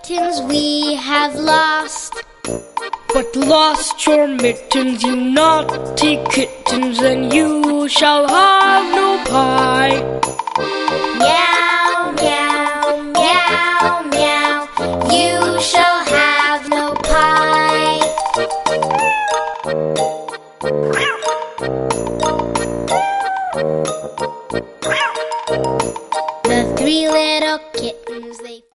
mittens we have lost. But lost your mittens, you naughty kittens, then you shall have no pie. Yeah.